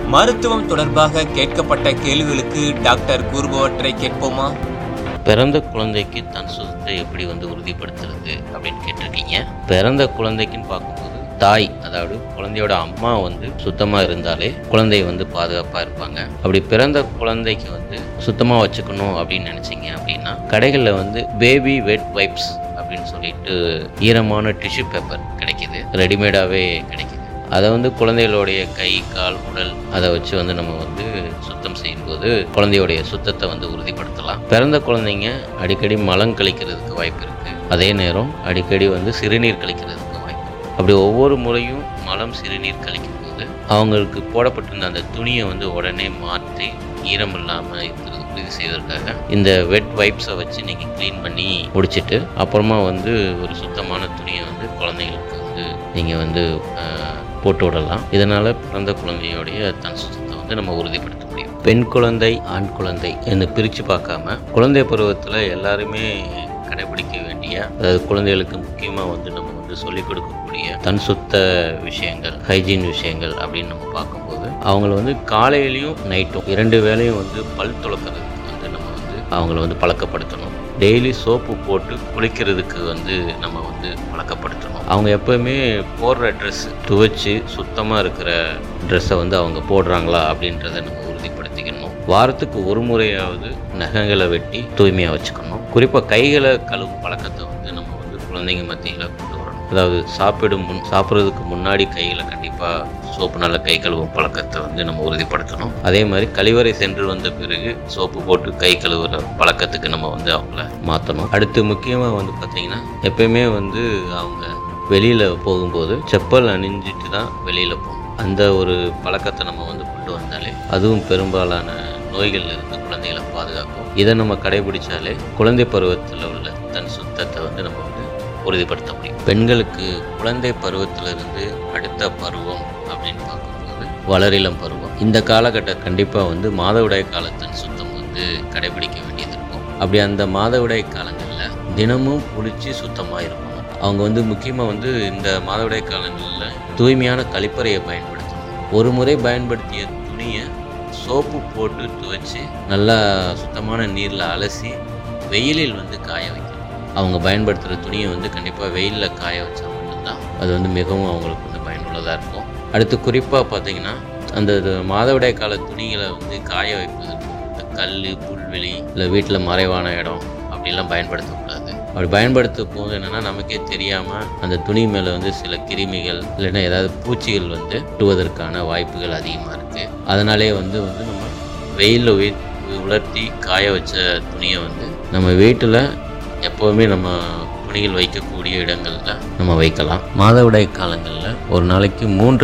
மருத்துவம் தொடர்பாக கேட்கப்பட்ட கேள்விகளுக்கு டாக்டர் கூறுபவற்றை கேட்போமா? பிறந்த குழந்தைக்கு தன் சுத்தத்தை எப்படி உறுதிப்படுத்துறது அப்படின்னு கேட்டிருக்கீங்க. பிறந்த குழந்தைக்குன்னு பார்க்கும்போது தாய், அதாவது குழந்தையோட அம்மா சுத்தமாக இருந்தாலே குழந்தை பாதுகாப்பாக இருப்பாங்க. அப்படி பிறந்த குழந்தைக்கு சுத்தமாக வச்சுக்கணும் அப்படின்னு நினச்சிங்க அப்படின்னா கடைகளில் பேபி வெட் வைப்ஸ் அப்படின்னு சொல்லிட்டு ஈரமான டிஷ்யூ பேப்பர் கிடைக்கிது, ரெடிமேடாகவே கிடைக்கிது. அதை குழந்தைகளுடைய கை, கால், உடல் அதை வச்சு நம்ம சுத்தம் செய்யும்போது குழந்தையோடைய சுத்தத்தை உறுதிப்படுத்தலாம். பிறந்த குழந்தைங்க அடிக்கடி மலம் கழிக்கிறதுக்கு வாய்ப்பு இருக்குது. அதே நேரம் அடிக்கடி சிறுநீர் கழிக்கிறதுக்கு வாய்ப்பு இருக்குது. அப்படி ஒவ்வொரு முறையும் மலம், சிறுநீர் கழிக்கும் போது அவங்களுக்கு போடப்பட்டிருந்த அந்த துணியை உடனே மாற்றி ஈரம் இல்லாமல் இருக்கிறது உறுதி செய்வதற்காக இந்த வெட் வைப்ஸை வச்சு நீங்கள் க்ளீன் பண்ணி முடிச்சுட்டு அப்புறமா ஒரு சுத்தமான துணியை குழந்தைங்களுக்கு நீங்கள் போட்டு விடலாம். இதனால் பிறந்த குழந்தையோடைய தன் சுத்தத்தை நம்ம உறுதிப்படுத்த முடியும். பெண் குழந்தை, ஆண் குழந்தை என்று பிரித்து பார்க்காம குழந்தை பருவத்தில் எல்லாருமே கடைபிடிக்க வேண்டிய, அதாவது குழந்தைகளுக்கு முக்கியமாக நம்ம சொல்லிக் கொடுக்கக்கூடிய தன் சுத்த விஷயங்கள், ஹைஜீன் விஷயங்கள் அப்படின்னு நம்ம பார்க்கும்போது அவங்கள காலையிலையும் நைட்டும் 2 வேளையும் பல் துலக்கிறதுக்கு நம்ம அவங்கள பழக்கப்படுத்தணும். டெய்லி சோப்பு போட்டு குளிக்கிறதுக்கு நம்ம பழக்கப்படுத்தணும். அவங்க எப்போவுமே போடுற ட்ரெஸ்ஸு துவைச்சி சுத்தமாக இருக்கிற ட்ரெஸ்ஸை அவங்க போடுறாங்களா அப்படின்றத நம்ம உறுதிப்படுத்திக்கணும். வாரத்துக்கு ஒரு முறையாவது நகங்களை வெட்டி தூய்மையாக வச்சுக்கணும். குறிப்பாக கைகளை கழுவும் பழக்கத்தை நம்ம குழந்தைங்க மத்தியில் கொண்டு வரணும். அதாவது சாப்பிட்றதுக்கு முன்னாடி கைகளை கண்டிப்பாக சோப்புனால கை கழுவும் பழக்கத்தை நம்ம உறுதிப்படுத்தணும். அதே மாதிரி கழிவறை சென்று வந்த பிறகு சோப்பு போட்டு கை கழுவுற பழக்கத்துக்கு நம்ம அவங்கள மாற்றணும். அடுத்து முக்கியமாக பார்த்திங்கன்னா எப்பயுமே அவங்க வெளியில் போகும்போது செப்பல் அணிஞ்சிட்டு தான் வெளியில் போகணும். அந்த ஒரு பழக்கத்தை நம்ம கொண்டு வந்தாலே அதுவும் பெரும்பாலான நோய்கள் இருந்து குழந்தைகளை பாதுகாக்கும். இதை நம்ம கடைபிடிச்சாலே குழந்தை பருவத்தில் உள்ள தன் சுத்தத்தை நம்ம உறுதிப்படுத்த முடியும். பெண்களுக்கு குழந்தை பருவத்திலிருந்து அடுத்த பருவம் அப்படின்னு பார்க்கும்போது வளரிளம் பருவம். இந்த காலகட்டம் கண்டிப்பாக மாதவிடாய் காலத்தின் சுத்தம் கடைபிடிக்க வேண்டியது இருக்கும். அப்படி அந்த மாதவிடாய் காலங்களில் தினமும் குளித்து சுத்தமாக இருக்கணும். அவங்க முக்கியமாக இந்த மாதவிடாய் காலங்களில் தூய்மையான கழிப்பறையை பயன்படுத்தணும். ஒரு முறை பயன்படுத்திய துணியை சோப்பு போட்டு துவைச்சி நல்லா சுத்தமான நீரில் அலசி வெயிலில் காய வைக்கணும். அவங்க பயன்படுத்துகிற துணியை கண்டிப்பாக வெயிலில் காய வச்சா மட்டும்தான் அது மிகவும் அவங்களுக்கு பயனுள்ளதாக இருக்கும். அடுத்து குறிப்பாக பார்த்திங்கன்னா அந்த மாதவிடாய் கால துணிகளை காய வைப்பதற்கு இந்த கல், புல்வெளி, இல்லை வீட்டில் மறைவான இடம் அப்படிலாம் பயன்படுத்தக்கூடாது. அப்படி பயன்படுத்த போது என்னென்னா நமக்கே தெரியாமல் அந்த துணி மேலே சில கிருமிகள் இல்லைன்னா ஏதாவது பூச்சிகள் விட்டுவதற்கான வாய்ப்புகள் அதிகமாக இருக்குது. அதனாலே நம்ம வெயிலில் உலர்த்தி காய வச்ச துணியை நம்ம வீட்டில் எப்போவுமே நம்ம துணிகள் வைக்கக்கூடிய இடங்களில் நம்ம வைக்கலாம். மாதவிடாய் காலங்களில் ஒரு நாளைக்கு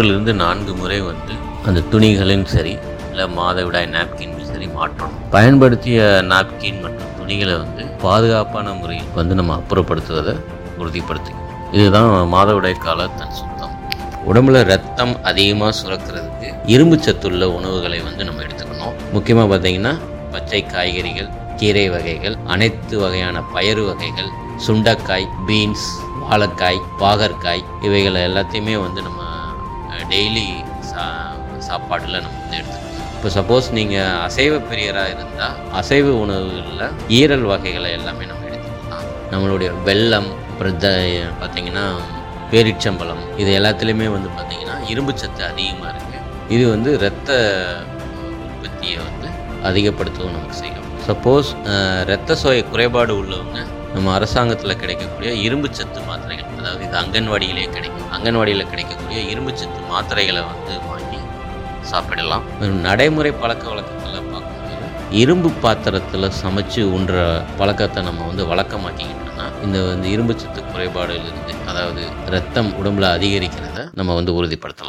3-4 முறை அந்த துணிகளின் சரி இல்லை மாதவிடாய் நாப்கின் சரி மாற்றணும். பயன்படுத்திய நாப்கின் மற்றும் துணிகளை பாதுகாப்பான முறையில் நம்ம அப்புறப்படுத்துவதை உறுதிப்படுத்திக்கணும். இதுதான் மாதவிடாய் கால தன் சுத்தம். உடம்புல ரத்தம் அதிகமாக சுரக்கிறதுக்கு இரும்பு சத்துள்ள உணவுகளை நம்ம எடுத்துக்கணும். முக்கியமாக பார்த்திங்கன்னா பச்சை காய்கறிகள், கீரை வகைகள், அனைத்து வகையான பயறு வகைகள், சுண்டைக்காய், பீன்ஸ், வாழைக்காய், பாகற்காய் இவைகளை எல்லாத்தையுமே நம்ம டெய்லி சாப்பாட்டில் நம்ம எடுத்துக்கணும். இப்போ சப்போஸ் நீங்கள் அசைவ பிரியராக இருந்தால் அசைவ உணவுகளில் ஈரல் வகைகளை எல்லாமே நம்ம எடுத்துக்கலாம். நம்மளுடைய வெல்லம், பார்த்திங்கன்னா பேரிச்சம்பழம், இது எல்லாத்துலேயுமே பார்த்திங்கன்னா இரும்பு சத்து அதிகமாக இருக்குது. இது இரத்த உற்பத்தியை அதிகப்படுத்தவும் நமக்கு செய்யும். சப்போஸ் இரத்த சோகை குறைபாடு உள்ளவங்க நம்ம அரசாங்கத்தில் கிடைக்கக்கூடிய இரும்பு சத்து மாத்திரைகள், அதாவது இது அங்கன்வாடியிலே கிடைக்கும், அங்கன்வாடியில் கிடைக்கக்கூடிய இரும்பு சத்து மாத்திரைகளை வாங்கி சாப்பிடலாம். நடைமுறை பழக்க வழக்கத்தில் பார்க்கும்போது இரும்பு பாத்திரத்தில் சமைச்சு உண்ற பழக்கத்தை நம்ம வழக்கமாக்கிக்கிட்டோம்னா இந்த இரும்பு சத்து குறைபாடுலேருந்து, அதாவது ரத்தம் உடம்புல அதிகரிக்கிறத நம்ம உறுதிப்படுத்தலாம்.